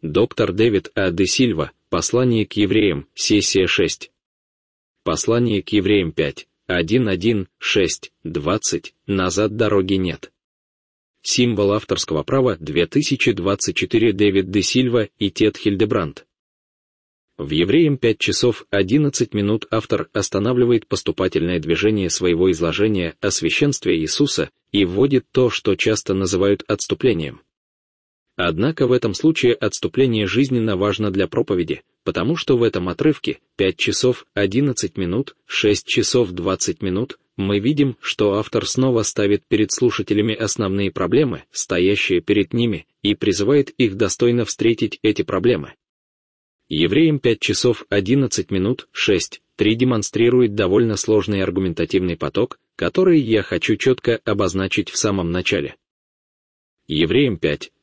Доктор Дэвид А. де Сильва, Послание к евреям, сессия 6. Послание к евреям 5, 1:1, 6, 20, назад дороги нет. Символ авторского права 2024 Дэвид де Сильва и Тед Хильдебранд. В Евреям 5 часов 11 минут автор останавливает поступательное движение своего изложения о священстве Иисуса и вводит то, что часто называют отступлением. Однако в этом случае отступление жизненно важно для проповеди, потому что в этом отрывке 5 часов 11 минут, 6 часов 20 минут, мы видим, что автор снова ставит перед слушателями основные проблемы, стоящие перед ними, и призывает их достойно встретить эти проблемы. Евреям 5 часов 11 минут, 6:3 демонстрирует довольно сложный аргументативный поток, который я хочу четко обозначить в самом начале. Евреям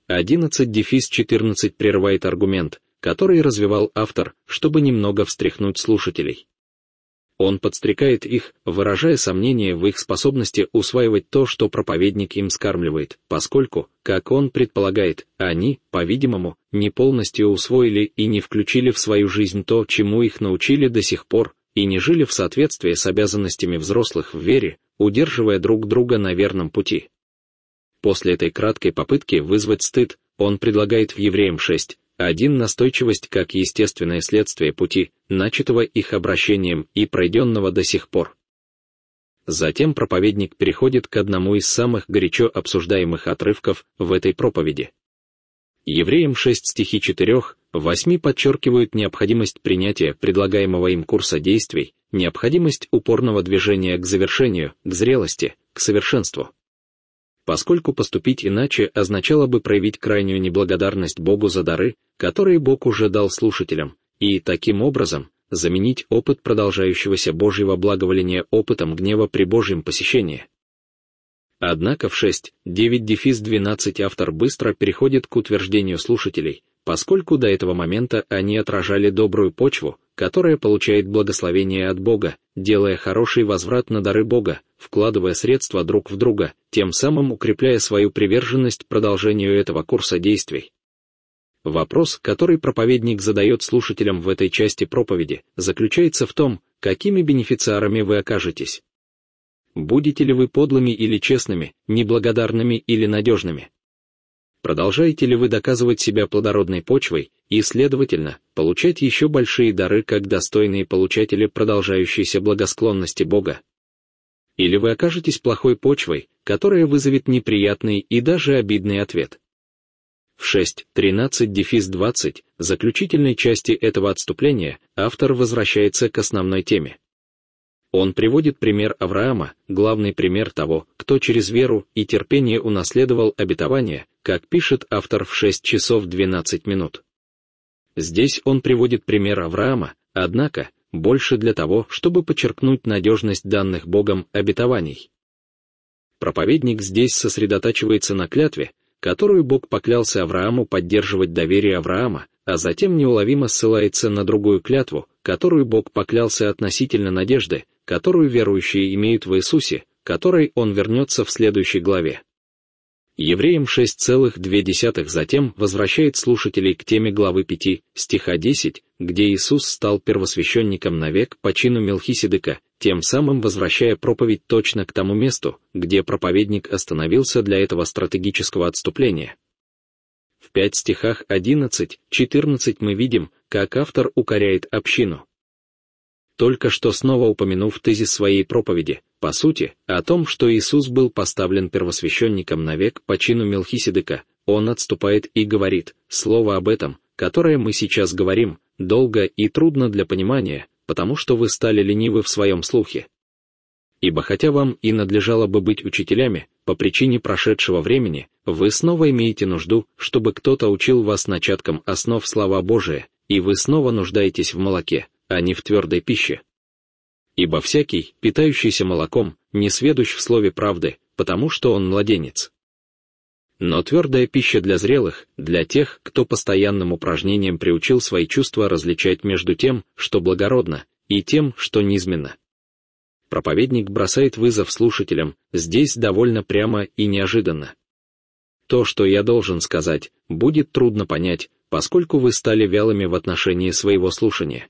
5:11-14 прерывает аргумент, который развивал автор, чтобы немного встряхнуть слушателей. Он подстрекает их, выражая сомнение в их способности усваивать то, что проповедник им скармливает, поскольку, как он предполагает, они, по-видимому, не полностью усвоили и не включили в свою жизнь то, чему их научили до сих пор, и не жили в соответствии с обязанностями взрослых в вере, удерживая друг друга на верном пути. После этой краткой попытки вызвать стыд, он предлагает в Евреям 6:1 настойчивость как естественное следствие пути, начатого их обращением и пройденного до сих пор. Затем проповедник переходит к одному из самых горячо обсуждаемых отрывков в этой проповеди. Евреям 6 стихи 4-8 подчеркивают необходимость принятия предлагаемого им курса действий, необходимость упорного движения к завершению, к зрелости, к совершенству. Поскольку поступить иначе означало бы проявить крайнюю неблагодарность Богу за дары, которые Бог уже дал слушателям, и, таким образом, заменить опыт продолжающегося Божьего благоволения опытом гнева при Божьем посещении. Однако в 6:9-12 автор быстро переходит к утверждению слушателей, поскольку до этого момента они отражали добрую почву, которая получает благословение от Бога, делая хороший возврат на дары Бога, вкладывая средства друг в друга, тем самым укрепляя свою приверженность продолжению этого курса действий. Вопрос, который проповедник задает слушателям в этой части проповеди, заключается в том, какими бенефициарами вы окажетесь. Будете ли вы подлыми или честными, неблагодарными или надежными? Продолжаете ли вы доказывать себя плодородной почвой и, следовательно, получать еще большие дары как достойные получатели продолжающейся благосклонности Бога? Или вы окажетесь плохой почвой, которая вызовет неприятный и даже обидный ответ? В 6:13-20 заключительной части этого отступления автор возвращается к основной теме. Он приводит пример Авраама, главный пример того, кто через веру и терпение унаследовал обетование, как пишет автор в 6 часов 12 минут. Здесь он приводит пример Авраама, однако, больше для того, чтобы подчеркнуть надежность данных Богом обетований. Проповедник здесь сосредотачивается на клятве, которую Бог поклялся Аврааму поддерживать доверие Авраама, а затем неуловимо ссылается на другую клятву, которую Бог поклялся относительно надежды, которую верующие имеют в Иисусе, которой он вернется в следующей главе. Евреям 6,2 затем возвращает слушателей к теме главы 5, стиха 10, где Иисус стал первосвященником навек по чину Мелхиседека, тем самым возвращая проповедь точно к тому месту, где проповедник остановился для этого стратегического отступления. В 5 стихах 11-14 мы видим, как автор укоряет общину. Только что снова упомянув тезис своей проповеди, по сути, о том, что Иисус был поставлен первосвященником навек по чину Мелхиседека, он отступает и говорит: слово об этом, которое мы сейчас говорим, долго и трудно для понимания, потому что вы стали ленивы в своем слухе. Ибо хотя вам и надлежало бы быть учителями, по причине прошедшего времени, вы снова имеете нужду, чтобы кто-то учил вас начаткам основ слова Божия, и вы снова нуждаетесь в молоке, а не в твердой пище. Ибо всякий, питающийся молоком, не сведущ в слове правды, потому что он младенец. Но твердая пища для зрелых, для тех, кто постоянным упражнением приучил свои чувства различать между тем, что благородно, и тем, что низменно. Проповедник бросает вызов слушателям, здесь довольно прямо и неожиданно. То, что я должен сказать, будет трудно понять, поскольку вы стали вялыми в отношении своего слушания.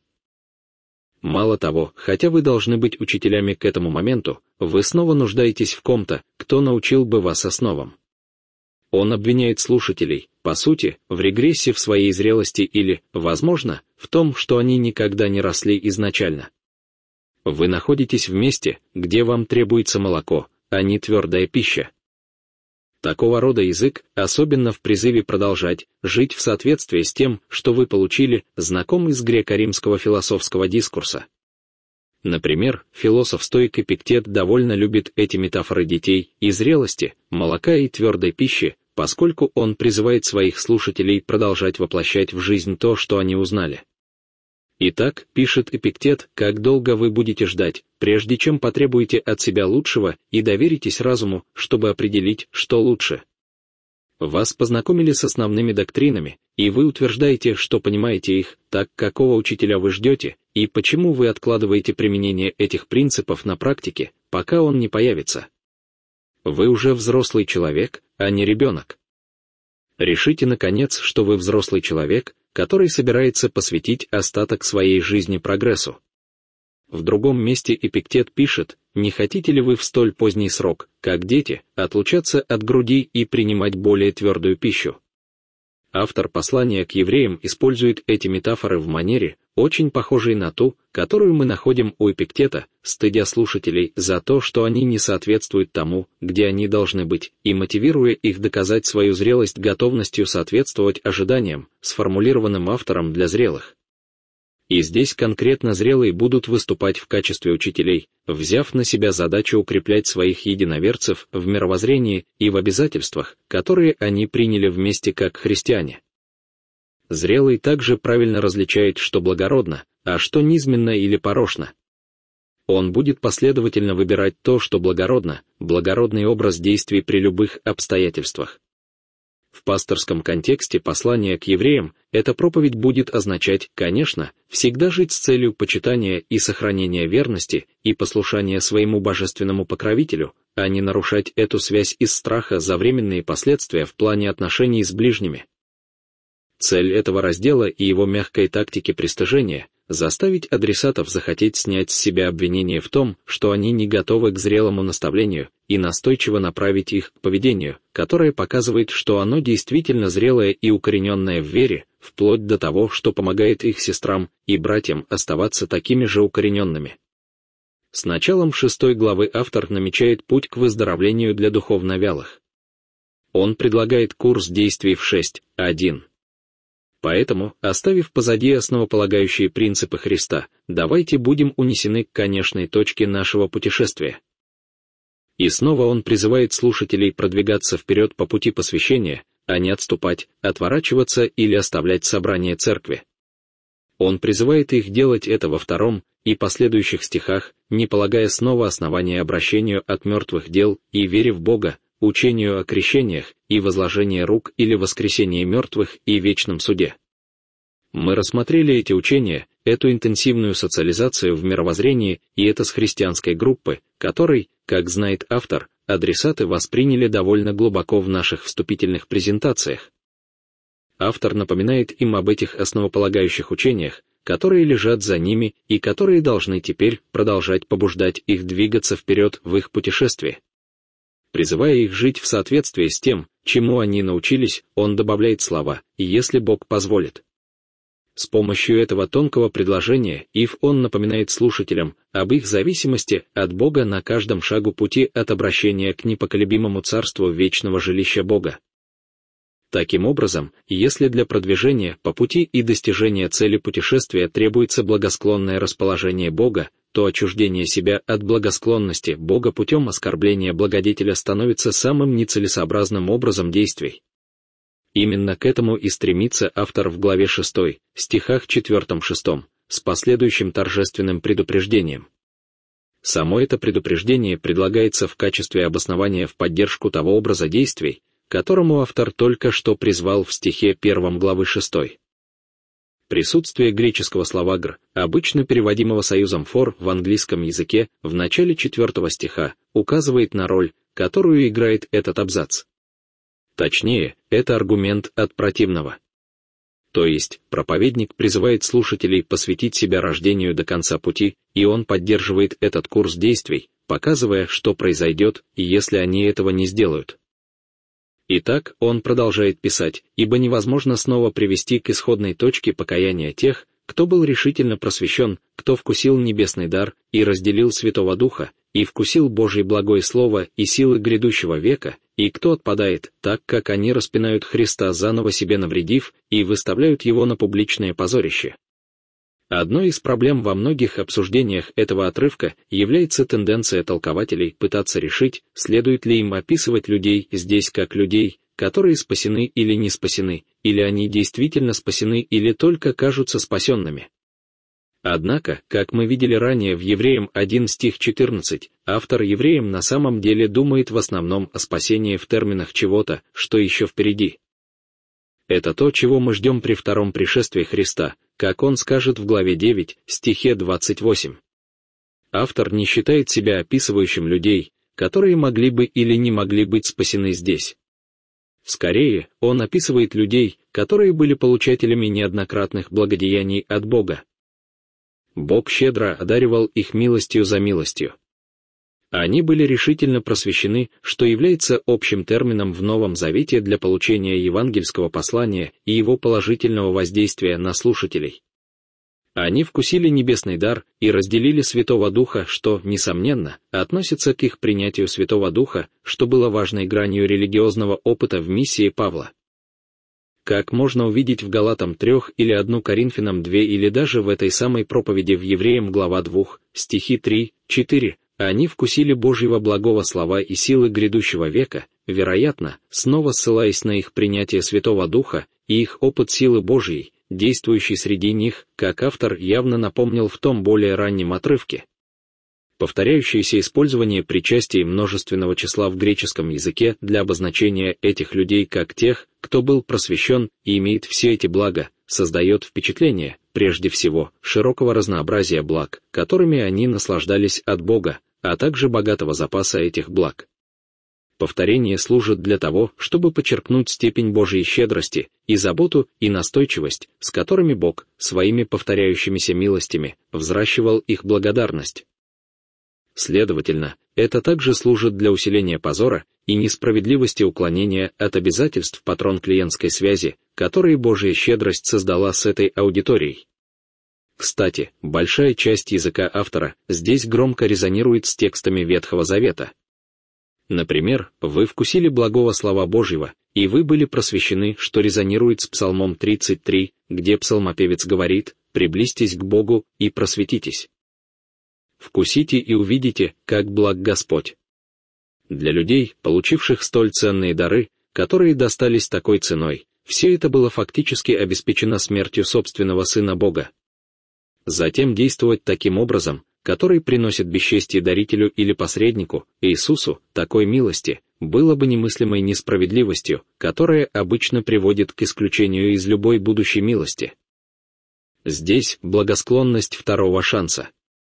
Мало того, хотя вы должны быть учителями к этому моменту, вы снова нуждаетесь в ком-то, кто научил бы вас основам. Он обвиняет слушателей, по сути, в регрессе в своей зрелости или, возможно, в том, что они никогда не росли изначально. Вы находитесь в месте, где вам требуется молоко, а не твердая пища. Такого рода язык, особенно в призыве продолжать жить в соответствии с тем, что вы получили, знаком из греко-римского философского дискурса. Например, философ-стоик Эпиктет довольно любит эти метафоры детей и зрелости, молока и твердой пищи, поскольку он призывает своих слушателей продолжать воплощать в жизнь то, что они узнали. Итак, пишет Эпиктет, как долго вы будете ждать, прежде чем потребуете от себя лучшего и доверитесь разуму, чтобы определить, что лучше. Вас познакомили с основными доктринами, и вы утверждаете, что понимаете их, так какого учителя вы ждете, и почему вы откладываете применение этих принципов на практике, пока он не появится. Вы уже взрослый человек, а не ребенок. Решите, наконец, что вы взрослый человек, который собирается посвятить остаток своей жизни прогрессу. В другом месте Эпиктет пишет: «Не хотите ли вы в столь поздний срок, как дети, отлучаться от груди и принимать более твердую пищу?» Автор послания к евреям использует эти метафоры в манере, очень похожей на ту, которую мы находим у Эпиктета, стыдя слушателей за то, что они не соответствуют тому, где они должны быть, и мотивируя их доказать свою зрелость готовностью соответствовать ожиданиям, сформулированным автором для зрелых. И здесь конкретно зрелые будут выступать в качестве учителей, взяв на себя задачу укреплять своих единоверцев в мировоззрении и в обязательствах, которые они приняли вместе как христиане. Зрелый также правильно различает, что благородно, а что низменно или порочно. Он будет последовательно выбирать то, что благородно, благородный образ действий при любых обстоятельствах. В пасторском контексте послания к евреям эта проповедь будет означать, конечно, всегда жить с целью почитания и сохранения верности и послушания своему божественному покровителю, а не нарушать эту связь из страха за временные последствия в плане отношений с ближними. Цель этого раздела и его мягкой тактики пристыжения — заставить адресатов захотеть снять с себя обвинение в том, что они не готовы к зрелому наставлению, и настойчиво направить их к поведению, которое показывает, что оно действительно зрелое и укорененное в вере, вплоть до того, что помогает их сестрам и братьям оставаться такими же укорененными. С началом 6 главы автор намечает путь к выздоровлению для духовно вялых. Он предлагает курс действий в 6.1. Поэтому, оставив позади основополагающие принципы Христа, давайте будем унесены к конечной точке нашего путешествия. И снова он призывает слушателей продвигаться вперед по пути посвящения, а не отступать, отворачиваться или оставлять собрание церкви. Он призывает их делать это во 2 и последующих стихах, не полагая снова основания обращению от мертвых дел и вере в Бога, учению о крещениях и возложении рук или воскресении мертвых и вечном суде. Мы рассмотрели эти учения, эту интенсивную социализацию в мировоззрении и это с христианской группы, которой, как знает автор, адресаты восприняли довольно глубоко в наших вступительных презентациях. Автор напоминает им об этих основополагающих учениях, которые лежат за ними и которые должны теперь продолжать побуждать их двигаться вперед в их путешествии. Призывая их жить в соответствии с тем, чему они научились, он добавляет слова «если Бог позволит». С помощью этого тонкого предложения он напоминает слушателям об их зависимости от Бога на каждом шагу пути от обращения к непоколебимому царству вечного жилища Бога. Таким образом, если для продвижения по пути и достижения цели путешествия требуется благосклонное расположение Бога, то отчуждение себя от благосклонности Бога путем оскорбления благодетеля становится самым нецелесообразным образом действий. Именно к этому и стремится автор в главе 6, стихах 4-6, с последующим торжественным предупреждением. Само это предупреждение предлагается в качестве обоснования в поддержку того образа действий, которому автор только что призвал в стихе 1 главы 6. Присутствие греческого слова «гр», обычно переводимого союзом «for» в английском языке, в начале 4 стиха, указывает на роль, которую играет этот абзац. Точнее, это аргумент от противного. То есть, проповедник призывает слушателей посвятить себя рождению до конца пути, и он поддерживает этот курс действий, показывая, что произойдет, если они этого не сделают. Итак, он продолжает писать, ибо невозможно снова привести к исходной точке покаяния тех, кто был решительно просвещен, кто вкусил небесный дар и разделил Святого Духа, и вкусил Божье благое слово и силы грядущего века, и кто отпадает, так как они распинают Христа заново себе навредив и выставляют его на публичное позорище. Одной из проблем во многих обсуждениях этого отрывка является тенденция толкователей пытаться решить, следует ли им описывать людей здесь как людей, которые спасены или не спасены, или они действительно спасены или только кажутся спасенными. Однако, как мы видели ранее в Евреям 1 стих 14, автор Евреям на самом деле думает в основном о спасении в терминах чего-то, что еще впереди. Это то, чего мы ждем при втором пришествии Христа, как он скажет в главе 9, стихе 28. Автор не считает себя описывающим людей, которые могли бы или не могли быть спасены здесь. Скорее, он описывает людей, которые были получателями неоднократных благодеяний от Бога. Бог щедро одаривал их милостью за милостью. Они были решительно просвещены, что является общим термином в Новом Завете для получения евангельского послания и его положительного воздействия на слушателей. Они вкусили небесный дар и разделили Святого Духа, что, несомненно, относится к их принятию Святого Духа, что было важной гранью религиозного опыта в миссии Павла. Как можно увидеть в Галатам 3 или 1 Коринфянам 2 или даже в этой самой проповеди в Евреям глава 2, стихи 3-4, они вкусили Божьего благого слова и силы грядущего века, вероятно, снова ссылаясь на их принятие Святого Духа и их опыт силы Божьей, действующей среди них, как автор явно напомнил в том более раннем отрывке. Повторяющееся использование причастий множественного числа в греческом языке для обозначения этих людей как тех, кто был просвещен и имеет все эти блага, создает впечатление, прежде всего, широкого разнообразия благ, которыми они наслаждались от Бога, а также богатого запаса этих благ. Повторение служит для того, чтобы подчеркнуть степень Божьей щедрости и заботу и настойчивость, с которыми Бог, своими повторяющимися милостями, взращивал их благодарность. Следовательно, это также служит для усиления позора и несправедливости уклонения от обязательств патрон-клиентской связи, которые Божья щедрость создала с этой аудиторией. Кстати, большая часть языка автора здесь громко резонирует с текстами Ветхого Завета. Например, «Вы вкусили благого слова Божьего, и вы были просвещены», что резонирует с Псалмом 33, где псалмопевец говорит: «Приблизьтесь к Богу и просветитесь. Вкусите и увидите, как благ Господь». Для людей, получивших столь ценные дары, которые достались такой ценой, все это было фактически обеспечено смертью собственного Сына Бога. Затем действовать таким образом, который приносит бесчестие дарителю или посреднику, Иисусу, такой милости, было бы немыслимой несправедливостью, которая обычно приводит к исключению из любой будущей милости. Здесь благосклонность второго шанса.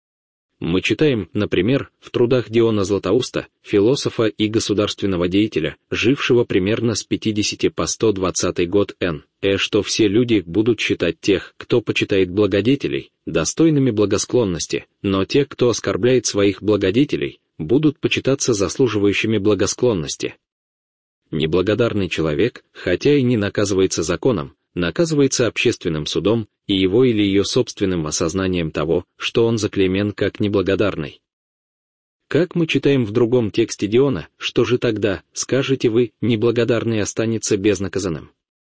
Мы читаем, например, в трудах Диона Златоуста, философа и государственного деятеля, жившего примерно с 50 по 120 год Н.Э., что все люди будут считать тех, кто почитает благодетелей, достойными благосклонности, но те, кто оскорбляет своих благодетелей, будут почитаться заслуживающими благосклонности. Неблагодарный человек, хотя и не наказывается законом, наказывается общественным судом и его или ее собственным осознанием того, что он заклеймен как неблагодарный. Как мы читаем в другом тексте Диона, что же тогда, скажете вы, неблагодарный останется безнаказанным?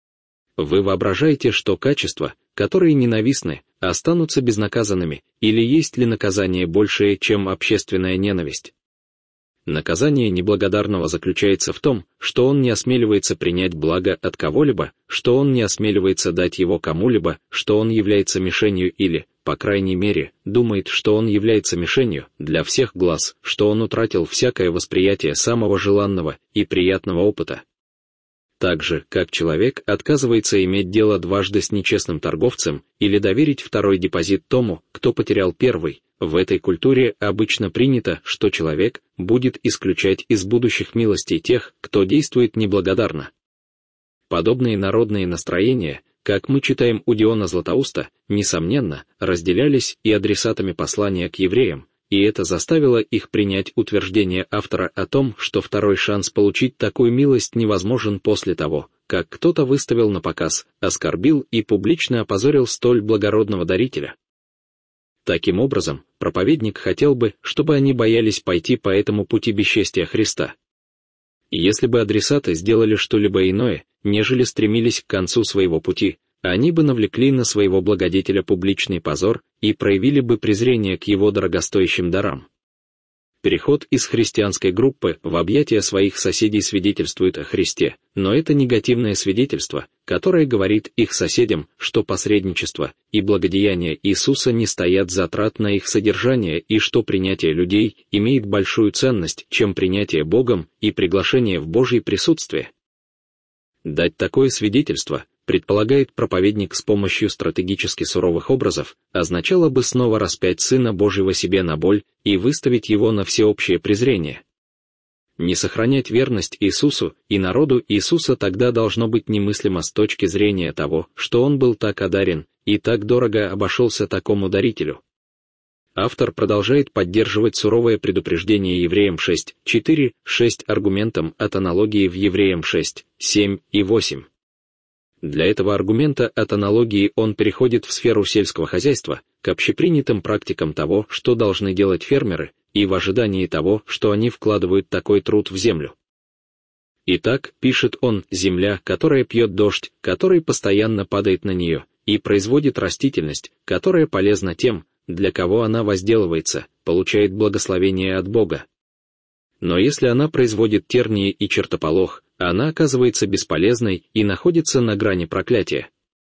Вы воображаете, что качества, которые ненавистны, останутся безнаказанными, или есть ли наказание большее, чем общественная ненависть? Наказание неблагодарного заключается в том, что он не осмеливается принять благо от кого-либо, что он не осмеливается дать его кому-либо, что он является мишенью или, по крайней мере, думает, что он является мишенью для всех глаз, что он утратил всякое восприятие самого желанного и приятного опыта. Так же, как человек отказывается иметь дело дважды с нечестным торговцем или доверить второй депозит тому, кто потерял первый, в этой культуре обычно принято, что человек будет исключать из будущих милостей тех, кто действует неблагодарно. Подобные народные настроения, как мы читаем у Диона Златоуста, несомненно, разделялись и адресатами послания к евреям, и это заставило их принять утверждение автора о том, что второй шанс получить такую милость невозможен после того, как кто-то выставил на показ, оскорбил и публично опозорил столь благородного дарителя. Таким образом, проповедник хотел бы, чтобы они боялись пойти по этому пути бесчестия Христа. Если бы адресаты сделали что-либо иное, нежели стремились к концу своего пути, они бы навлекли на своего благодетеля публичный позор и проявили бы презрение к его дорогостоящим дарам. Переход из христианской группы в объятия своих соседей свидетельствует о Христе, но это негативное свидетельство, которое говорит их соседям, что посредничество и благодеяние Иисуса не стоят затрат на их содержание и что принятие людей имеет большую ценность, чем принятие Богом и приглашение в Божье присутствие. Дать такое свидетельство, предполагает проповедник с помощью стратегически суровых образов, означало бы снова распять Сына Божьего себе на боль и выставить его на всеобщее презрение. Не сохранять верность Иисусу и народу Иисуса тогда должно быть немыслимо с точки зрения того, что он был так одарен и так дорого обошелся такому дарителю. Автор продолжает поддерживать суровое предупреждение Евреям 6:4-6 аргументом от аналогии в Евреям 6:7 и 8. Для этого аргумента от аналогии он переходит в сферу сельского хозяйства, к общепринятым практикам того, что должны делать фермеры, и в ожидании того, что они вкладывают такой труд в землю. Итак, пишет он, земля, которая пьет дождь, который постоянно падает на нее, и производит растительность, которая полезна тем, для кого она возделывается, получает благословение от Бога. Но если она производит тернии и чертополох, она оказывается бесполезной и находится на грани проклятия.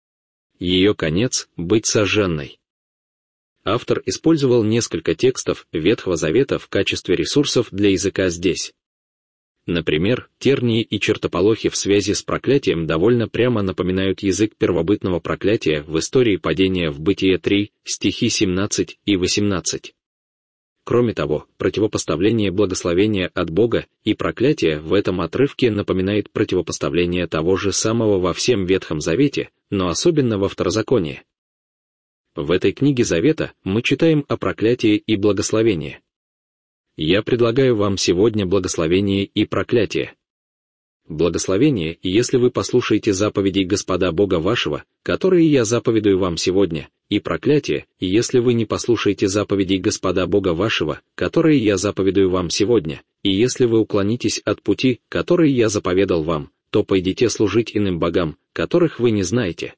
Ее конец — быть сожженной. Автор использовал несколько текстов Ветхого Завета в качестве ресурсов для языка здесь. Например, тернии и чертополохи в связи с проклятием довольно прямо напоминают язык первобытного проклятия в истории падения в Бытие 3, стихи 17 и 18. Кроме того, противопоставление благословения от Бога и проклятия в этом отрывке напоминает противопоставление того же самого во всем Ветхом Завете, но особенно во Второзаконии. В этой книге Завета мы читаем о проклятии и благословении. Я предлагаю вам сегодня благословение и проклятие. Благословение, если вы послушаете заповедей Господа Бога вашего, которые я заповедую вам сегодня, и проклятие, если вы не послушаете заповедей Господа Бога вашего, которые я заповедую вам сегодня, и если вы уклонитесь от пути, который я заповедал вам, то пойдите служить иным богам, которых вы не знаете.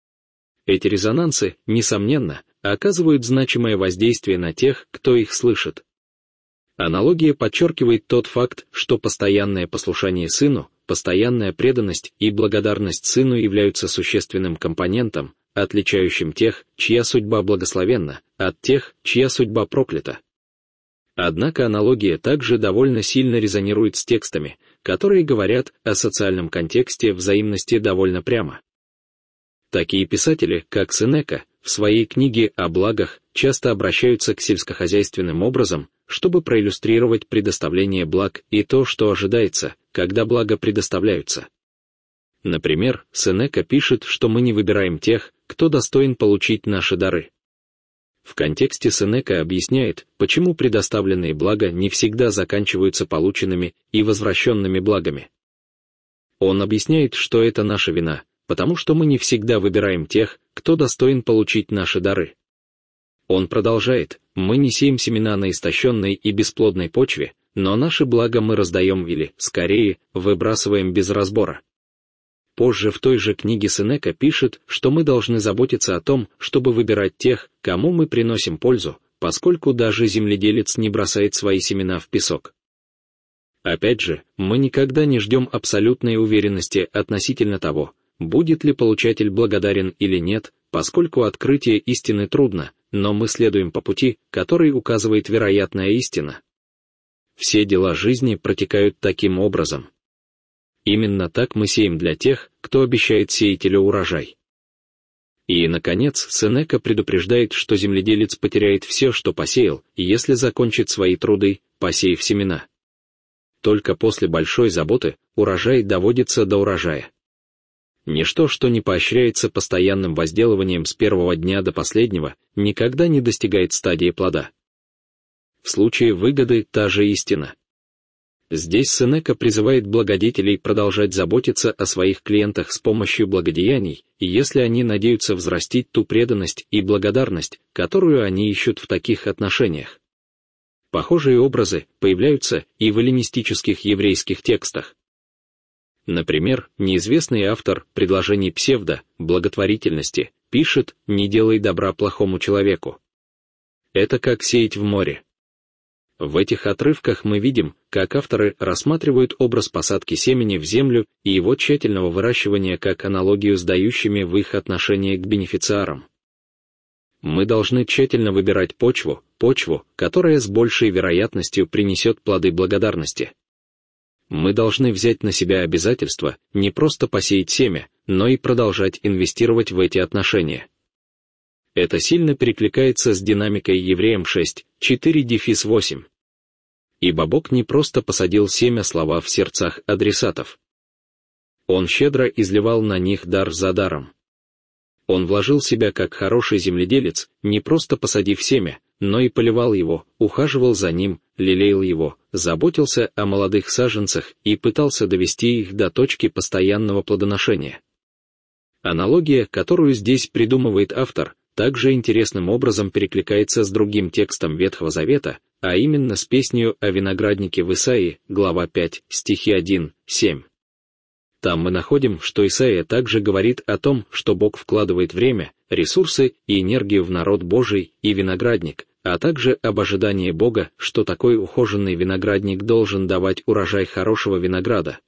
Эти резонансы, несомненно, оказывают значимое воздействие на тех, кто их слышит. Аналогия подчеркивает тот факт, что постоянное послушание Сыну, постоянная преданность и благодарность Сыну являются существенным компонентом, отличающим тех, чья судьба благословенна, от тех, чья судьба проклята. Однако аналогия также довольно сильно резонирует с текстами, которые говорят о социальном контексте взаимности довольно прямо. Такие писатели, как Сенека, в своей книге о благах часто обращаются к сельскохозяйственным образам, чтобы проиллюстрировать предоставление благ и то, что ожидается, когда блага предоставляются. Например, Сенека пишет, что мы не выбираем тех, кто достоин получить наши дары. В контексте Сенека объясняет, почему предоставленные блага не всегда заканчиваются полученными и возвращенными благами. Он объясняет, что это наша вина, потому что мы не всегда выбираем тех, кто достоин получить наши дары. Он продолжает, мы не сеем семена на истощенной и бесплодной почве, но наши блага мы раздаем или, скорее, выбрасываем без разбора. Позже в той же книге Сенека пишет, что мы должны заботиться о том, чтобы выбирать тех, кому мы приносим пользу, поскольку даже земледелец не бросает свои семена в песок. Опять же, мы никогда не ждем абсолютной уверенности относительно того, будет ли получатель благодарен или нет, поскольку открытие истины трудно, но мы следуем по пути, который указывает вероятная истина. Все дела жизни протекают таким образом. Именно так мы сеем для тех, кто обещает сеятелю урожай. И, наконец, Сенека предупреждает, что земледелец потеряет все, что посеял, если закончит свои труды, посеяв семена. Только после большой заботы урожай доводится до урожая. Ничто, что не поощряется постоянным возделыванием с первого дня до последнего, никогда не достигает стадии плода. В случае выгоды та же истина. Здесь Сенека призывает благодетелей продолжать заботиться о своих клиентах с помощью благодеяний, если они надеются взрастить ту преданность и благодарность, которую они ищут в таких отношениях. Похожие образы появляются и в эллинистических еврейских текстах. Например, неизвестный автор предложений псевдо-благотворительности пишет «не делай добра плохому человеку». Это как сеять в море. В этих отрывках мы видим, как авторы рассматривают образ посадки семени в землю и его тщательного выращивания как аналогию с дающими в их отношении к бенефициарам. Мы должны тщательно выбирать почву, которая с большей вероятностью принесет плоды благодарности. Мы должны взять на себя обязательство не просто посеять семя, но и продолжать инвестировать в эти отношения. Это сильно перекликается с динамикой Евреям 6:4-8. Ибо Бог не просто посадил семя слова в сердцах адресатов. Он щедро изливал на них дар за даром. Он вложил себя как хороший земледелец, не просто посадив семя, но и поливал его, ухаживал за ним, лелеял его, заботился о молодых саженцах и пытался довести их до точки постоянного плодоношения. Аналогия, которую здесь придумывает автор, также интересным образом перекликается с другим текстом Ветхого Завета, а именно с песнью о винограднике в Исаии, глава 5, стихи 1-7. Там мы находим, что Исаия также говорит о том, что Бог вкладывает время, ресурсы и энергию в народ Божий и виноградник, а также об ожидании Бога, что такой ухоженный виноградник должен давать урожай хорошего винограда.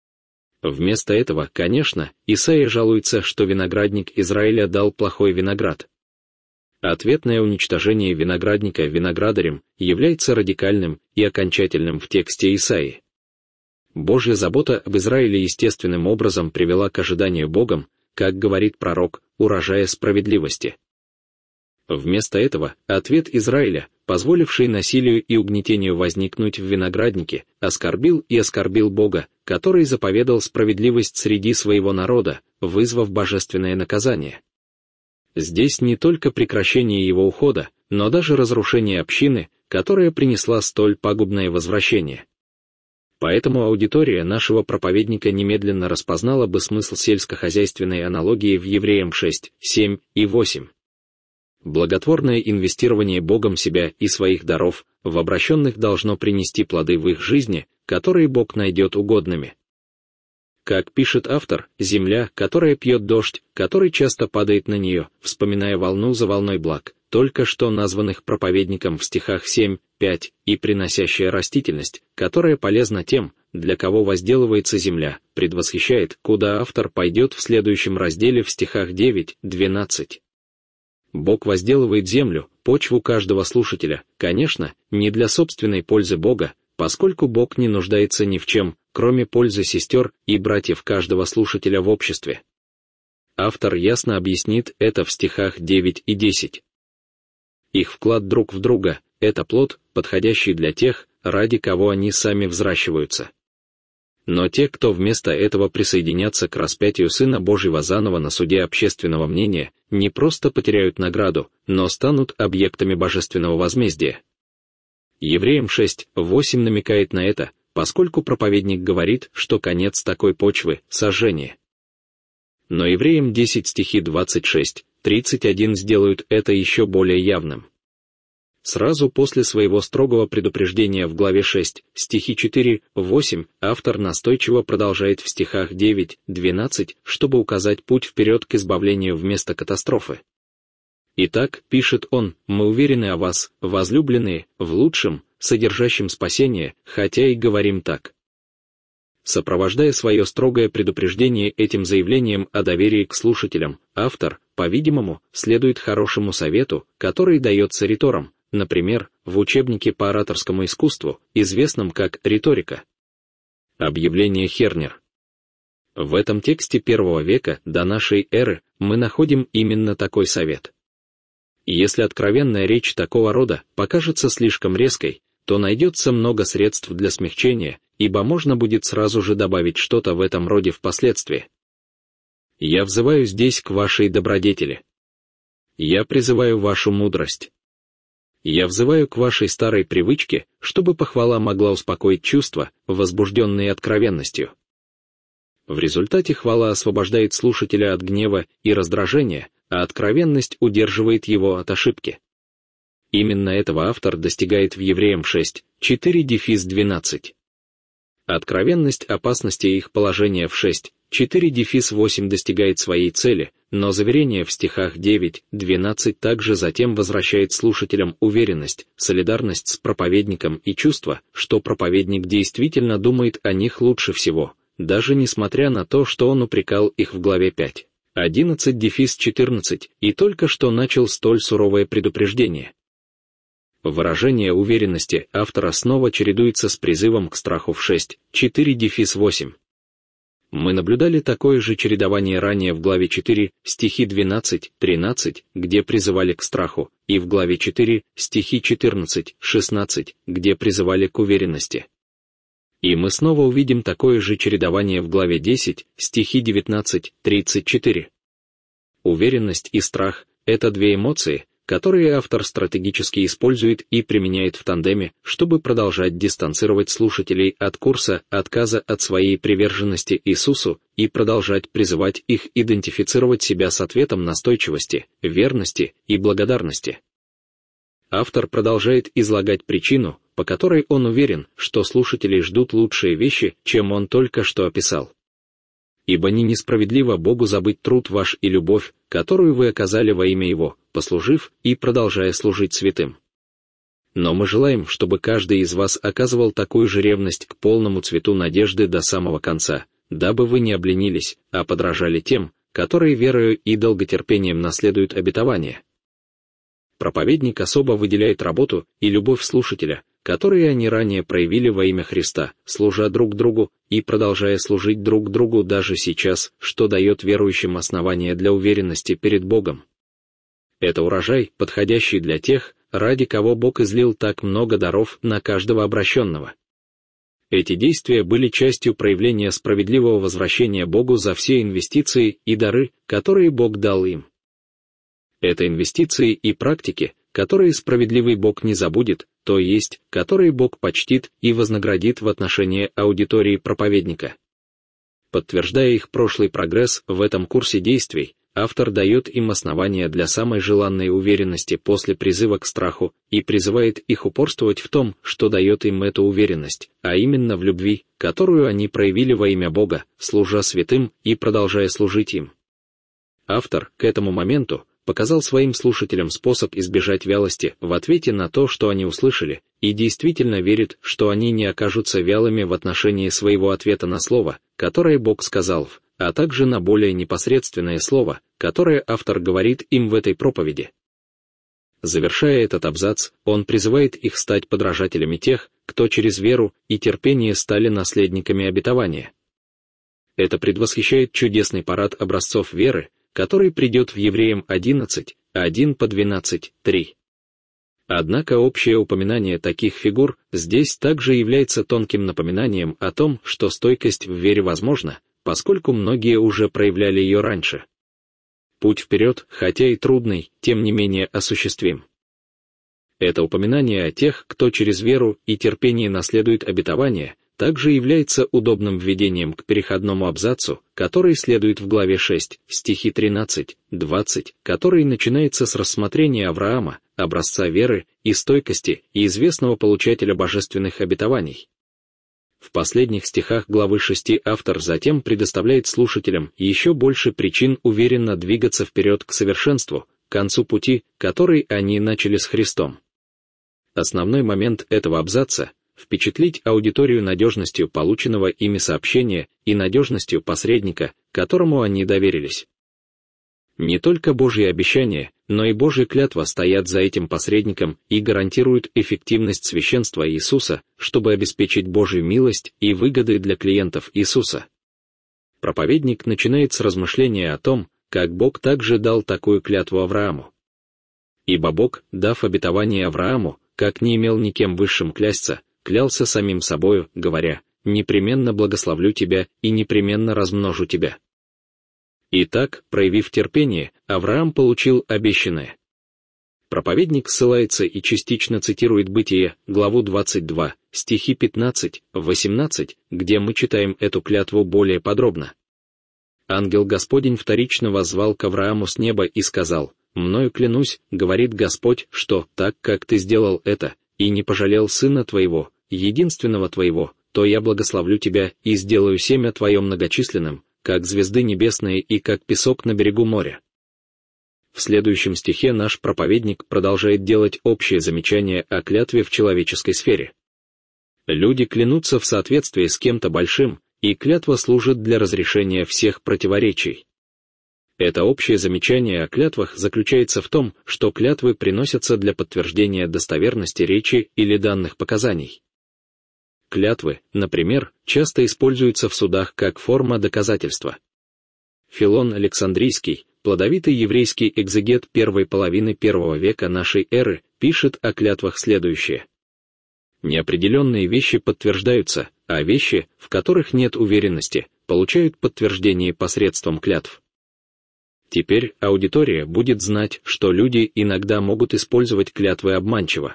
Вместо этого, конечно, Исаия жалуется, что виноградник Израиля дал плохой виноград. Ответное уничтожение виноградника виноградарем является радикальным и окончательным в тексте Исаии. Божья забота об Израиле естественным образом привела к ожиданию Богом, как говорит пророк, урожая справедливости. Вместо этого ответ Израиля, позволивший насилию и угнетению возникнуть в винограднике, оскорбил Бога, который заповедал справедливость среди своего народа, вызвав божественное наказание. Здесь не только прекращение его ухода, но даже разрушение общины, которая принесла столь пагубное возвращение. Поэтому аудитория нашего проповедника немедленно распознала бы смысл сельскохозяйственной аналогии в Евреям 6, 7 и 8. Благотворное инвестирование Богом себя и своих даров в обращенных должно принести плоды в их жизни, которые Бог найдет угодными. Как пишет автор, земля, которая пьет дождь, который часто падает на нее, вспоминая волну за волной благ, только что названных проповедником в стихах 7, 5, и приносящая растительность, которая полезна тем, для кого возделывается земля, предвосхищает, куда автор пойдет в следующем разделе в стихах 9, 12. Бог возделывает землю, почву каждого слушателя, конечно, не для собственной пользы Бога, поскольку Бог не нуждается ни в чем, кроме пользы сестер и братьев каждого слушателя в обществе. Автор ясно объяснит это в стихах 9 и 10. Их вклад друг в друга — это плод, подходящий для тех, ради кого они сами взращиваются. Но те, кто вместо этого присоединятся к распятию Сына Божьего заново на суде общественного мнения, не просто потеряют награду, но станут объектами божественного возмездия. Евреям 6, 8 намекает на это, поскольку проповедник говорит, что конец такой почвы — сожжение. Но Евреям 10 стихи 26, 31 сделают это еще более явным. Сразу после своего строгого предупреждения в главе 6, стихи 4, 8, автор настойчиво продолжает в стихах 9, 12, чтобы указать путь вперед к избавлению вместо катастрофы. «Итак, — пишет он, — мы уверены о вас, возлюбленные, в лучшем, содержащем спасение, хотя и говорим так». Сопровождая свое строгое предупреждение этим заявлением о доверии к слушателям, автор, по-видимому, следует хорошему совету, который дается риторам, например, в учебнике по ораторскому искусству, известном как «Риторика». Объявление Хернер. В этом тексте I века до нашей эры мы находим именно такой совет. Если откровенная речь такого рода покажется слишком резкой, то найдется много средств для смягчения, ибо можно будет сразу же добавить что-то в этом роде впоследствии. Я взываю здесь к вашей добродетели. Я призываю вашу мудрость. Я взываю к вашей старой привычке, чтобы похвала могла успокоить чувства, возбужденные откровенностью. В результате хвала освобождает слушателя от гнева и раздражения, а откровенность удерживает его от ошибки. Именно этого автор достигает в Евреям 6:4-12. Откровенность опасности их положения в 6:4-8 достигает своей цели, но заверение в стихах 9-12 также затем возвращает слушателям уверенность, солидарность с проповедником и чувство, что проповедник действительно думает о них лучше всего, даже несмотря на то, что он упрекал их в главе 5:11-14 и только что начал столь суровое предупреждение. Выражение уверенности автора снова чередуется с призывом к страху в 6:4-8. Мы наблюдали такое же чередование ранее в главе 4, стихи 12-13, где призывали к страху, и в главе 4, стихи 14-16, где призывали к уверенности. И мы снова увидим такое же чередование в главе 10, стихи 19-34. Уверенность и страх — это две эмоции, которые автор стратегически использует и применяет в тандеме, чтобы продолжать дистанцировать слушателей от курса отказа от своей приверженности Иисусу и продолжать призывать их идентифицировать себя с ответом настойчивости, верности и благодарности. Автор продолжает излагать причину, по которой он уверен, что слушатели ждут лучшие вещи, чем он только что описал. «Ибо не несправедливо Богу забыть труд ваш и любовь, которую вы оказали во имя Его, послужив и продолжая служить святым. Но мы желаем, чтобы каждый из вас оказывал такую же ревность к полному цвету надежды до самого конца, дабы вы не обленились, а подражали тем, которые верою и долготерпением наследуют обетование». Проповедник особо выделяет работу и любовь слушателя, которые они ранее проявили во имя Христа, служа друг другу и продолжая служить друг другу даже сейчас, что дает верующим основания для уверенности перед Богом. Это урожай, подходящий для тех, ради кого Бог излил так много даров на каждого обращенного. Эти действия были частью проявления справедливого возвращения Богу за все инвестиции и дары, которые Бог дал им. Это инвестиции и практики, которые справедливый Бог не забудет, то есть, которые Бог почтит и вознаградит в отношении аудитории проповедника. Подтверждая их прошлый прогресс в этом курсе действий, автор дает им основания для самой желанной уверенности после призыва к страху и призывает их упорствовать в том, что дает им эту уверенность, а именно в любви, которую они проявили во имя Бога, служа святым и продолжая служить им. Автор к этому моменту показал своим слушателям способ избежать вялости в ответе на то, что они услышали, и действительно верит, что они не окажутся вялыми в отношении своего ответа на слово, которое Бог сказал, а также на более непосредственное слово, которое автор говорит им в этой проповеди. Завершая этот абзац, он призывает их стать подражателями тех, кто через веру и терпение стали наследниками обетования. Это предвосхищает чудесный парад образцов веры, который придет в Евреям 11, 1-12, 3. Однако общее упоминание таких фигур здесь также является тонким напоминанием о том, что стойкость в вере возможна, поскольку многие уже проявляли ее раньше. Путь вперед, хотя и трудный, тем не менее осуществим. Это упоминание о тех, кто через веру и терпение наследует обетование, также является удобным введением к переходному абзацу, который следует в главе 6, стихи 13-20, который начинается с рассмотрения Авраама, образца веры и стойкости и известного получателя божественных обетований. В последних стихах главы 6 автор затем предоставляет слушателям еще больше причин уверенно двигаться вперед к совершенству, к концу пути, который они начали с Христом. Основной момент этого абзаца — впечатлить аудиторию надежностью полученного ими сообщения и надежностью посредника, которому они доверились. Не только Божьи обещания, но и Божья клятва стоят за этим посредником и гарантируют эффективность священства Иисуса, чтобы обеспечить Божью милость и выгоды для клиентов Иисуса. Проповедник начинает с размышления о том, как Бог также дал такую клятву Аврааму. Ибо Бог, дав обетование Аврааму, как не имел никем высшим клясться, клялся самим собою, говоря: «Непременно благословлю тебя и непременно размножу тебя». Итак, проявив терпение, Авраам получил обещанное. Проповедник ссылается и частично цитирует Бытие, главу 22, стихи 15-18, где мы читаем эту клятву более подробно. Ангел Господень вторично воззвал к Аврааму с неба и сказал: «Мною клянусь, говорит Господь, что, так как ты сделал это, и не пожалел сына твоего, единственного твоего, то я благословлю тебя и сделаю семя твое многочисленным, как звезды небесные и как песок на берегу моря». В следующем стихе наш проповедник продолжает делать общее замечание о клятве в человеческой сфере. Люди клянутся в соответствии с кем-то большим, и клятва служит для разрешения всех противоречий. Это общее замечание о клятвах заключается в том, что клятвы приносятся для подтверждения достоверности речи или данных показаний. Клятвы, например, часто используются в судах как форма доказательства. Филон Александрийский, плодовитый еврейский экзегет первой половины I века нашей эры, пишет о клятвах следующее. Неопределенные вещи подтверждаются, а вещи, в которых нет уверенности, получают подтверждение посредством клятв. Теперь аудитория будет знать, что люди иногда могут использовать клятвы обманчиво.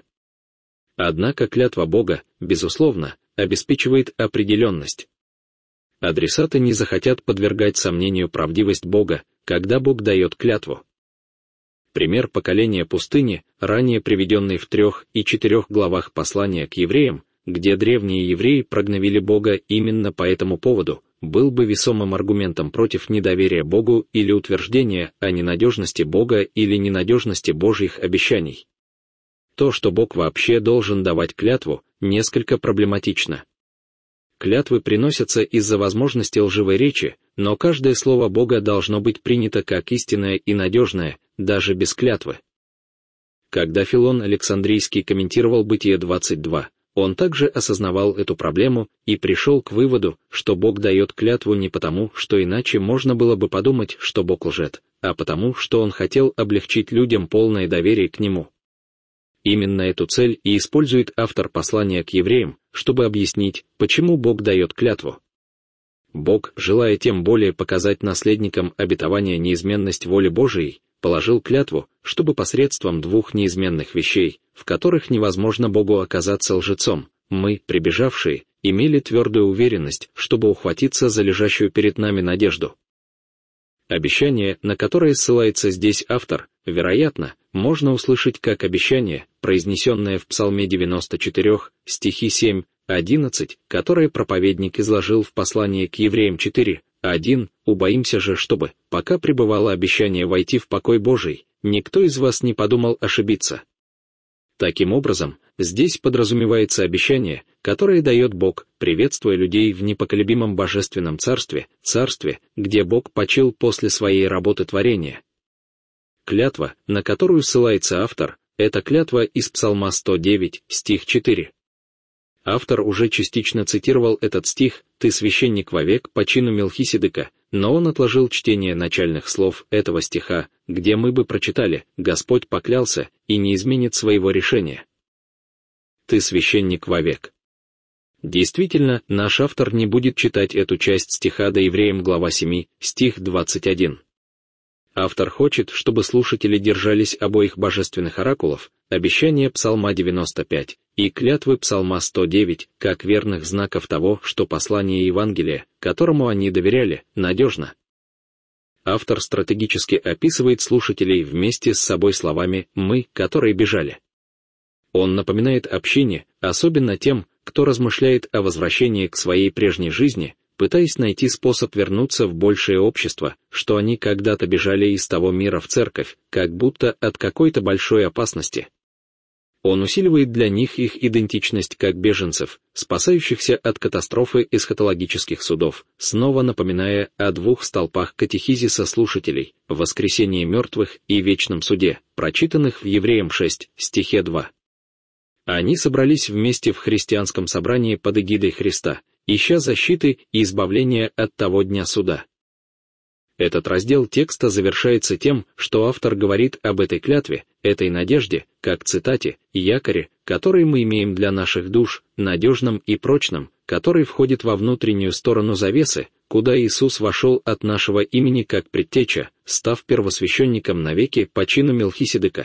Однако клятва Бога, безусловно, обеспечивает определенность. Адресаты не захотят подвергать сомнению правдивость Бога, когда Бог дает клятву. Пример поколения пустыни, ранее приведенный в 3 и 4 главах послания к евреям, где древние евреи прогневили Бога именно по этому поводу, был бы весомым аргументом против недоверия Богу или утверждения о ненадежности Бога или ненадежности Божьих обещаний. То, что Бог вообще должен давать клятву, несколько проблематично. Клятвы приносятся из-за возможности лживой речи, но каждое слово Бога должно быть принято как истинное и надежное, даже без клятвы. Когда Филон Александрийский комментировал Бытие 22, он также осознавал эту проблему и пришел к выводу, что Бог дает клятву не потому, что иначе можно было бы подумать, что Бог лжет, а потому, что Он хотел облегчить людям полное доверие к Нему. Именно эту цель и использует автор послания к евреям, чтобы объяснить, почему Бог дает клятву. Бог, желая тем более показать наследникам обетования неизменность воли Божией, положил клятву, чтобы посредством 2 неизменных вещей, в которых невозможно Богу оказаться лжецом, мы, прибежавшие, имели твердую уверенность, чтобы ухватиться за лежащую перед нами надежду. Обещание, на которое ссылается здесь автор, вероятно, можно услышать как обещание, произнесенное в Псалме 94, стихи 7-11, которое проповедник изложил в послании к евреям 4:1, «Убоимся же, чтобы, пока пребывало обещание войти в покой Божий, никто из вас не подумал ошибиться». Таким образом, здесь подразумевается обещание, которое дает Бог, приветствуя людей в непоколебимом божественном царстве, где Бог почил после своей работы творения. Клятва, на которую ссылается автор, это клятва из Псалма 109, стих 4. Автор уже частично цитировал этот стих «Ты священник вовек по чину Мелхиседека», но он отложил чтение начальных слов этого стиха, где мы бы прочитали «Господь поклялся и не изменит своего решения». «Ты священник вовек». Действительно, наш автор не будет читать эту часть стиха до Евреям глава 7, стих 21. Автор хочет, чтобы слушатели держались обоих божественных оракулов, обещания Псалма 95 и клятвы Псалма 109, как верных знаков того, что послание Евангелия, которому они доверяли, надежно. Автор стратегически описывает слушателей вместе с собой словами «мы, которые бежали». Он напоминает общине, особенно тем, кто размышляет о возвращении к своей прежней жизни, пытаясь найти способ вернуться в большее общество, что они когда-то бежали из того мира в церковь, как будто от какой-то большой опасности. Он усиливает для них их идентичность как беженцев, спасающихся от катастрофы эсхатологических судов, снова напоминая о 2 столпах катехизиса слушателей, воскресении мертвых и вечном суде, прочитанных в Евреям 6, стихе 2. Они собрались вместе в христианском собрании под эгидой Христа, ища защиты и избавления от того дня суда. Этот раздел текста завершается тем, что автор говорит об этой клятве, этой надежде, как цитате, якоре, который мы имеем для наших душ, надежном и прочном, который входит во внутреннюю сторону завесы, куда Иисус вошел от нашего имени как предтеча, став первосвященником навеки по чину Мелхиседека.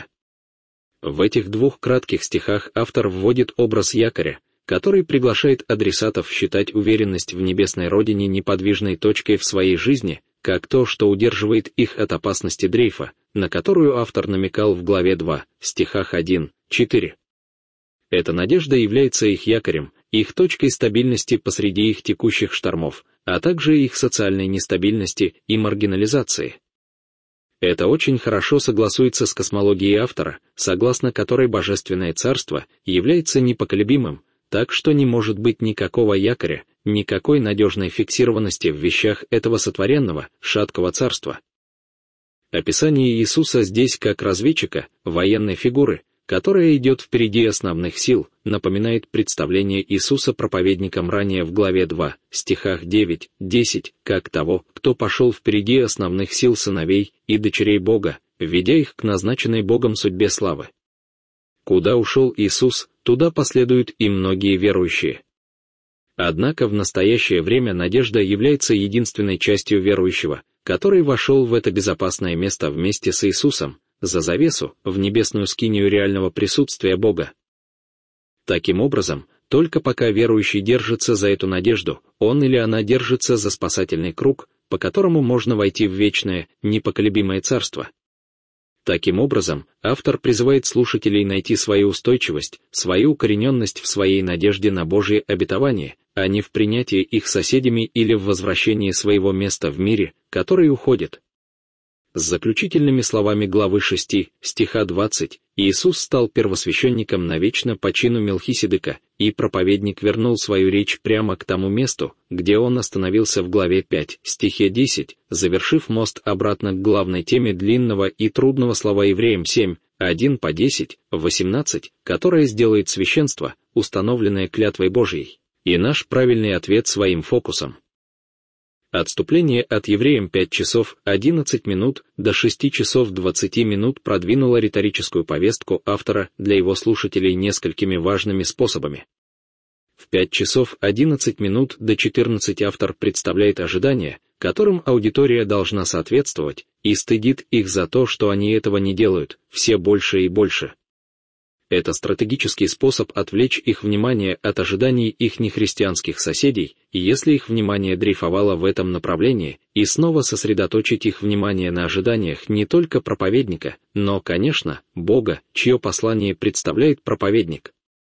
В этих двух кратких стихах автор вводит образ якоря, который приглашает адресатов считать уверенность в небесной родине неподвижной точкой в своей жизни, как то, что удерживает их от опасности дрейфа, на которую автор намекал в главе 2, стихах 1-4. Эта надежда является их якорем, их точкой стабильности посреди их текущих штормов, а также их социальной нестабильности и маргинализации. Это очень хорошо согласуется с космологией автора, согласно которой Божественное Царство является непоколебимым, так что не может быть никакого якоря, никакой надежной фиксированности в вещах этого сотворенного, шаткого царства. Описание Иисуса здесь как разведчика, военной фигуры, которая идет впереди основных сил, напоминает представление Иисуса проповедником ранее в главе 2, стихах 9-10, как того, кто пошел впереди основных сил сыновей и дочерей Бога, ведя их к назначенной Богом судьбе славы. Куда ушел Иисус, туда последуют и многие верующие. Однако в настоящее время надежда является единственной частью верующего, который вошел в это безопасное место вместе с Иисусом, за завесу, в небесную скинию реального присутствия Бога. Таким образом, только пока верующий держится за эту надежду, он или она держится за спасательный круг, по которому можно войти в вечное, непоколебимое царство. Таким образом, автор призывает слушателей найти свою устойчивость, свою укорененность в своей надежде на Божье обетование, а не в принятии их соседями или в возвращении своего места в мире, который уходит. С заключительными словами главы 6, стиха 20, Иисус стал первосвященником навечно по чину Мелхиседека, и проповедник вернул свою речь прямо к тому месту, где он остановился в главе 5, стихе 10, завершив мост обратно к главной теме длинного и трудного слова Евреям 7, 1-10-18, которое сделает священство, установленное клятвой Божьей, и наш правильный ответ своим фокусом. Отступление от Евреям 5 часов 11 минут до 6 часов 20 минут продвинуло риторическую повестку автора для его слушателей несколькими важными способами. В 5 часов 11 минут до 14 автор представляет ожидания, которым аудитория должна соответствовать, и стыдит их за то, что они этого не делают, все больше и больше. Это стратегический способ отвлечь их внимание от ожиданий их нехристианских соседей, и если их внимание дрейфовало в этом направлении, и снова сосредоточить их внимание на ожиданиях не только проповедника, но, конечно, Бога, чье послание представляет проповедник.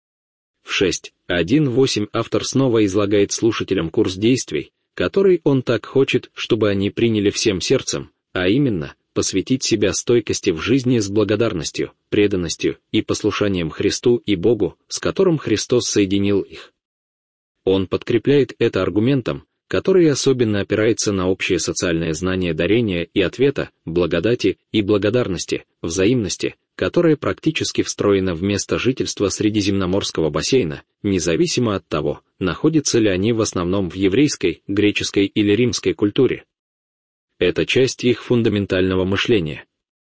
В 6.1.8 автор снова излагает слушателям курс действий, который он так хочет, чтобы они приняли всем сердцем, а именно, посвятить себя стойкости в жизни с благодарностью, преданностью и послушанием Христу и Богу, с которым Христос соединил их. Он подкрепляет это аргументом, который особенно опирается на общее социальное знание дарения и ответа, благодати и благодарности, взаимности, которая практически встроена в место жительства Средиземноморского бассейна, независимо от того, находятся ли они в основном в еврейской, греческой или римской культуре. Это часть их фундаментального мышления.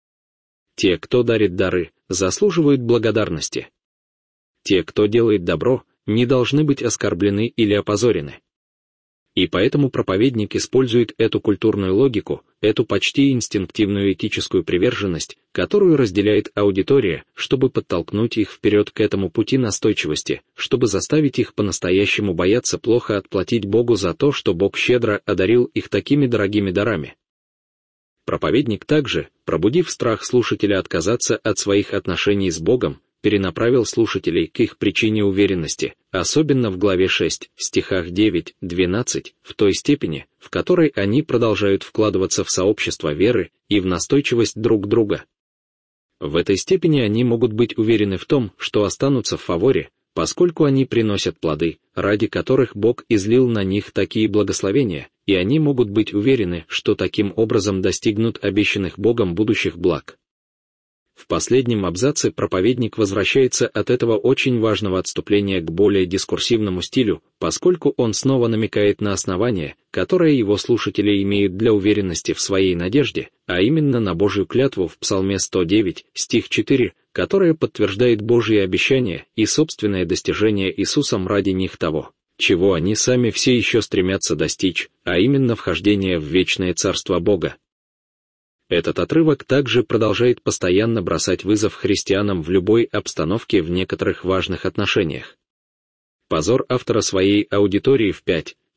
Те, кто дарит дары, заслуживают благодарности. Те, кто делает добро, не должны быть оскорблены или опозорены. И поэтому проповедник использует эту культурную логику, эту почти инстинктивную этическую приверженность, которую разделяет аудитория, чтобы подтолкнуть их вперед к этому пути настойчивости, чтобы заставить их по-настоящему бояться плохо отплатить Богу за то, что Бог щедро одарил их такими дорогими дарами. Проповедник также, пробудив страх слушателя отказаться от своих отношений с Богом, перенаправил слушателей к их причине уверенности, особенно в главе 6, стихах 9-12, в той степени, в которой они продолжают вкладываться в сообщество веры и в настойчивость друг друга. В этой степени они могут быть уверены в том, что останутся в фаворе, поскольку они приносят плоды, ради которых Бог излил на них такие благословения, и они могут быть уверены, что таким образом достигнут обещанных Богом будущих благ. В последнем абзаце проповедник возвращается от этого очень важного отступления к более дискурсивному стилю, поскольку он снова намекает на основание, которое его слушатели имеют для уверенности в своей надежде, а именно на Божью клятву в Псалме 109, стих 4, которая подтверждает Божьи обещания и собственное достижение Иисусом ради них того, чего они сами все еще стремятся достичь, а именно вхождение в вечное царство Бога. Этот отрывок также продолжает постоянно бросать вызов христианам в любой обстановке в некоторых важных отношениях. Позор автора своей аудитории в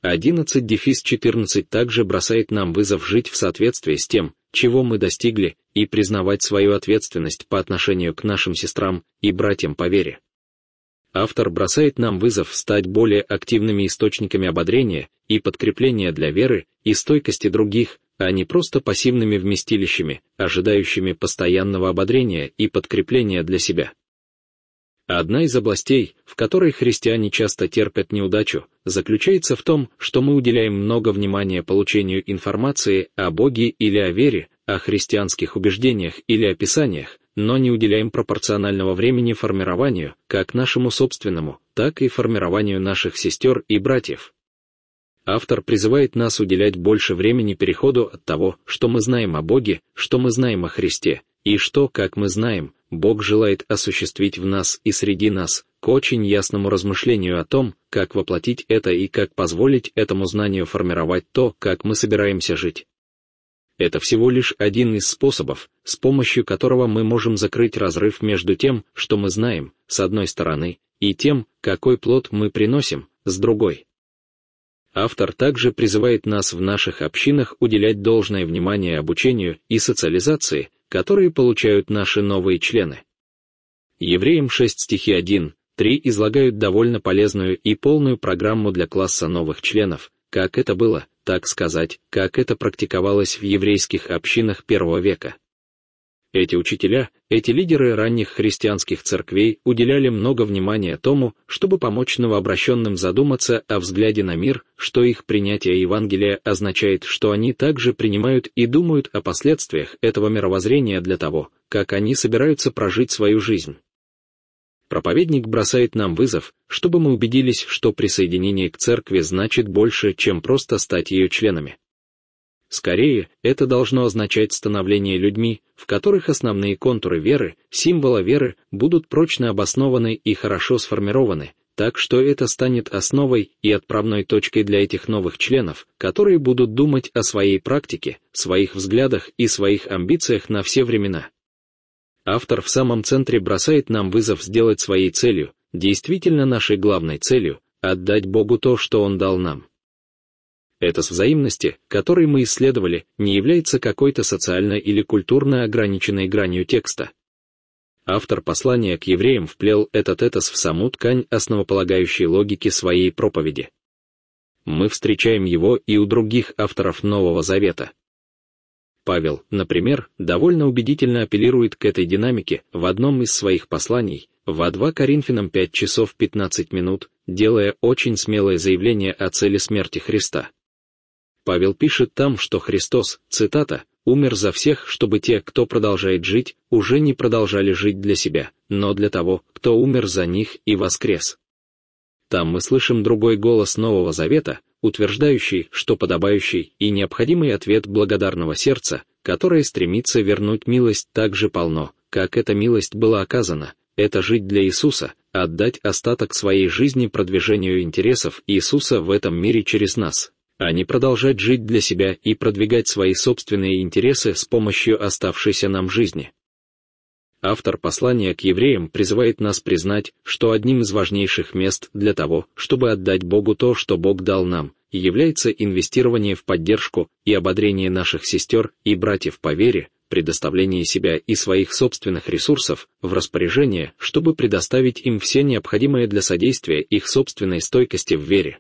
5:11-14 также бросает нам вызов жить в соответствии с тем, чего мы достигли, и признавать свою ответственность по отношению к нашим сестрам и братьям по вере. Автор бросает нам вызов стать более активными источниками ободрения и подкрепления для веры и стойкости других, а не просто пассивными вместилищами, ожидающими постоянного ободрения и подкрепления для себя. Одна из областей, в которой христиане часто терпят неудачу, заключается в том, что мы уделяем много внимания получению информации о Боге или о вере, о христианских убеждениях или описаниях, но не уделяем пропорционального времени формированию, как нашему собственному, так и формированию наших сестер и братьев. Автор призывает нас уделять больше времени переходу от того, что мы знаем о Боге, что мы знаем о Христе, и что, как мы знаем, Бог желает осуществить в нас и среди нас, к очень ясному размышлению о том, как воплотить это и как позволить этому знанию формировать то, как мы собираемся жить. Это всего лишь один из способов, с помощью которого мы можем закрыть разрыв между тем, что мы знаем, с одной стороны, и тем, какой плод мы приносим, с другой. Автор также призывает нас в наших общинах уделять должное внимание обучению и социализации, которые получают наши новые члены. Евреям 6 стихи 1-3 излагают довольно полезную и полную программу для класса новых членов, как это было, так сказать, как это практиковалось в еврейских общинах первого века. Эти учителя, эти лидеры ранних христианских церквей уделяли много внимания тому, чтобы помочь новообращенным задуматься о взгляде на мир, что их принятие Евангелия означает, что они также принимают и думают о последствиях этого мировоззрения для того, как они собираются прожить свою жизнь. Проповедник бросает нам вызов, чтобы мы убедились, что присоединение к церкви значит больше, чем просто стать ее членами. Скорее, это должно означать становление людьми, в которых основные контуры веры, символа веры, будут прочно обоснованы и хорошо сформированы, так что это станет основой и отправной точкой для этих новых членов, которые будут думать о своей практике, своих взглядах и своих амбициях на все времена. Автор в самом центре бросает нам вызов сделать своей целью, действительно нашей главной целью, отдать Богу то, что Он дал нам. Это с взаимности, которой мы исследовали, не является какой-то социально или культурно ограниченной гранью текста. Автор послания к евреям вплел этот этос в саму ткань основополагающей логики своей проповеди. Мы встречаем его и у других авторов Нового Завета. Павел, например, довольно убедительно апеллирует к этой динамике в одном из своих посланий, в 2 Коринфянам 5:15, делая очень смелое заявление о цели смерти Христа. Павел пишет там, что Христос, цитата, «умер за всех, чтобы те, кто продолжает жить, уже не продолжали жить для себя, но для того, кто умер за них и воскрес». Там мы слышим другой голос Нового Завета, утверждающий, что подобающий и необходимый ответ благодарного сердца, которое стремится вернуть милость так же полно, как эта милость была оказана, это жить для Иисуса, отдать остаток своей жизни продвижению интересов Иисуса в этом мире через нас, а не продолжать жить для себя и продвигать свои собственные интересы с помощью оставшейся нам жизни. Автор послания к евреям призывает нас признать, что одним из важнейших мест для того, чтобы отдать Богу то, что Бог дал нам, является инвестирование в поддержку и ободрение наших сестер и братьев по вере, предоставление себя и своих собственных ресурсов в распоряжение, чтобы предоставить им все необходимое для содействия их собственной стойкости в вере.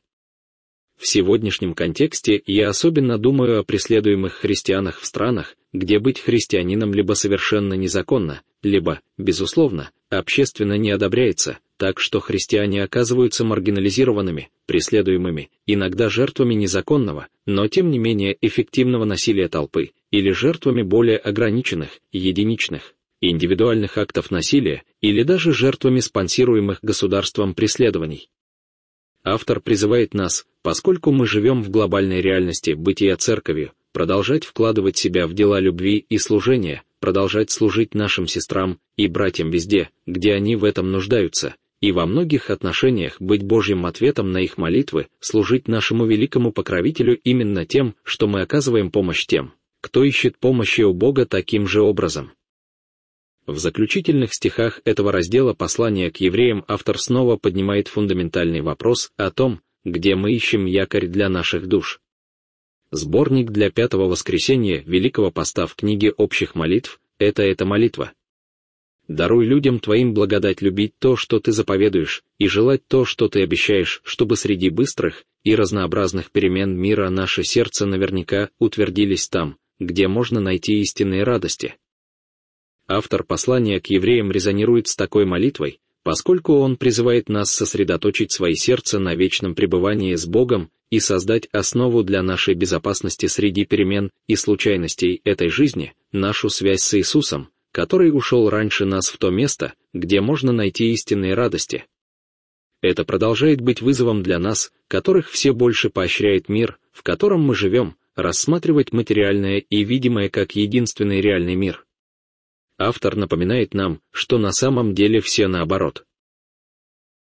В сегодняшнем контексте я особенно думаю о преследуемых христианах в странах, где быть христианином либо совершенно незаконно, либо, безусловно, общественно не одобряется, так что христиане оказываются маргинализированными, преследуемыми, иногда жертвами незаконного, но тем не менее эффективного насилия толпы, или жертвами более ограниченных, единичных, индивидуальных актов насилия, или даже жертвами спонсируемых государством преследований. Автор призывает нас, поскольку мы живем в глобальной реальности бытия церковью, продолжать вкладывать себя в дела любви и служения, продолжать служить нашим сестрам и братьям везде, где они в этом нуждаются, и во многих отношениях быть Божьим ответом на их молитвы, служить нашему великому покровителю именно тем, что мы оказываем помощь тем, кто ищет помощи у Бога таким же образом. В заключительных стихах этого раздела послания к евреям автор снова поднимает фундаментальный вопрос о том, где мы ищем якорь для наших душ. Сборник для Пятого воскресенья Великого Поста в книге общих молитв — это эта молитва. «Даруй людям Твоим благодать любить то, что Ты заповедуешь, и желать то, что Ты обещаешь, чтобы среди быстрых и разнообразных перемен мира наши сердца наверняка утвердились там, где можно найти истинные радости». Автор послания к евреям резонирует с такой молитвой, поскольку он призывает нас сосредоточить свои сердца на вечном пребывании с Богом и создать основу для нашей безопасности среди перемен и случайностей этой жизни, нашу связь с Иисусом, который ушел раньше нас в то место, где можно найти истинные радости. Это продолжает быть вызовом для нас, которых все больше поощряет мир, в котором мы живем, рассматривать материальное и видимое как единственный реальный мир. Автор напоминает нам, что на самом деле все наоборот.